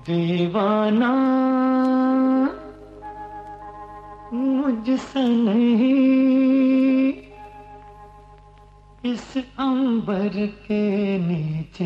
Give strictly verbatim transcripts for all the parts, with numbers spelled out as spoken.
दीवाना मुझसे नहीं, इस अंबर के नीचे।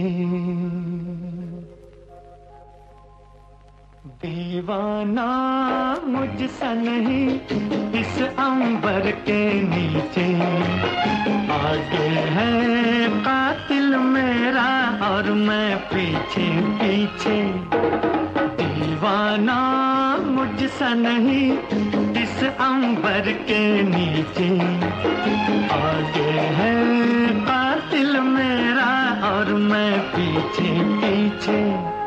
दीवाना मुझसे नहीं, इस अंबर के नीचे। आगे है कातिल मेरा और मैं पीछे पीछे। दीवाना मुझसे नहीं, इस अंबर के नीचे। आगे है कातिल मेरा और मैं पीछे पीछे।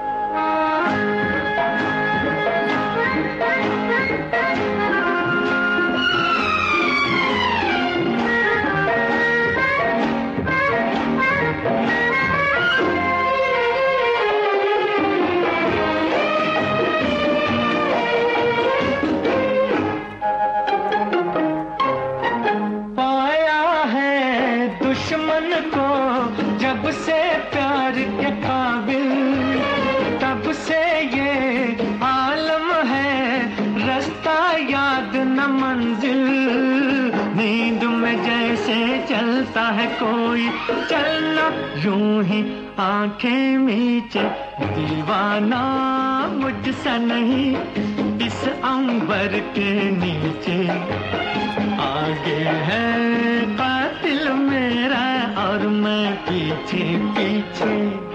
दुश्मन को जब से प्यार के काबिल, तब से ये आलम है, रास्ता याद न मंजिल। नींद में जैसे चलता है कोई, चलना यूं ही आंखें मीचे। दीवाना मुझसे नहीं, इस अंबर के नीचे। आगे है कातिल मेरा और मैं पीछे पीछे।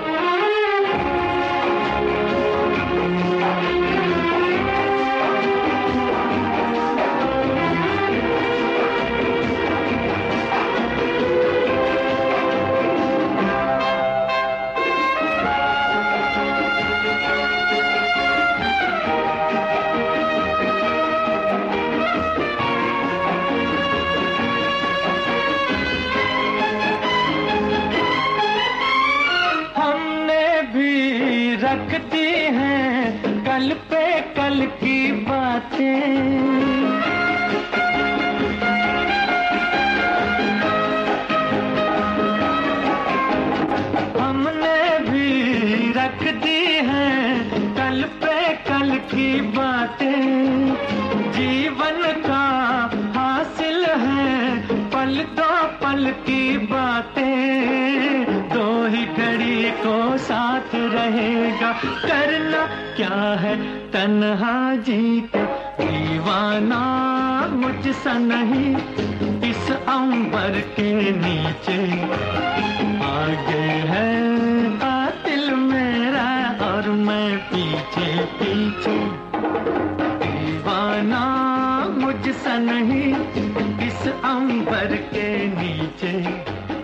रखती हैं कल पे कल की बातें। हमने भी रख दी हैं कल पे कल की बातें। जीवन का हासिल है पल दो पल की बातें। दो ही घड़ी को साथ रहेगा, करना क्या है तन्हा जी के। दीवाना मुझसे नहीं, इस अंबर के नीचे। आगे है कातिल मेरा और मैं पीछे पीछे। दीवाना मुझसे नहीं, इस अंबर के नीचे।